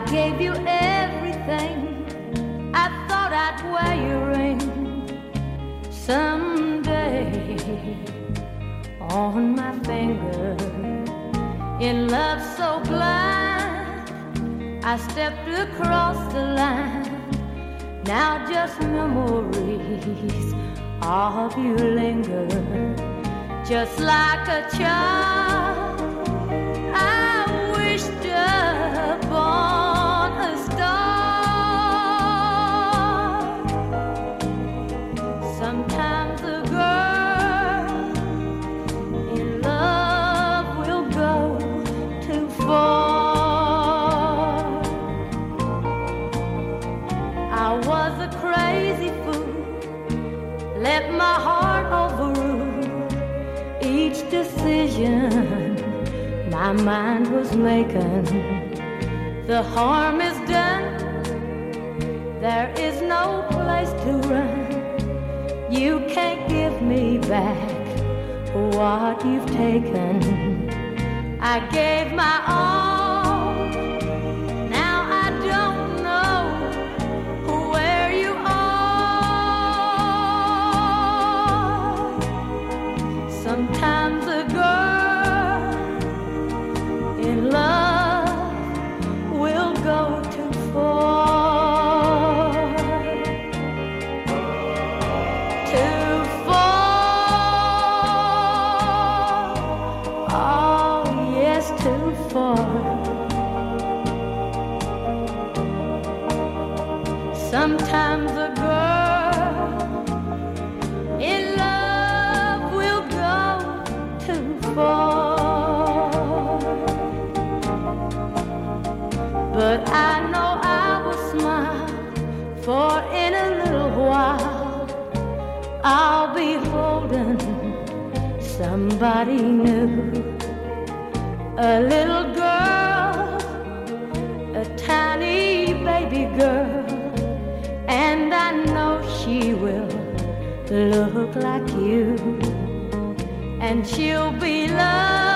gave you everything. I thought I'd wear your ring someday on my finger. In love so blind, I stepped across the line. Now just memories of you linger, just like a child. I wished upon a star. Sometimes a girl in love will go too far. I was a crazy fool, let my heart overrule each decision my mind was making. The harm is done, there is no place to run. You can't give me back what you've taken. I gave my all, now I don't know where you are. Sometimes a girl in love will go too far. Too far. Oh yes, too far. Sometimes a girl in love will go too far. But I know I will smile, for in a little while I'll be holding somebody new. A little girl, a tiny baby girl, and I know she will look like you, and she'll be loved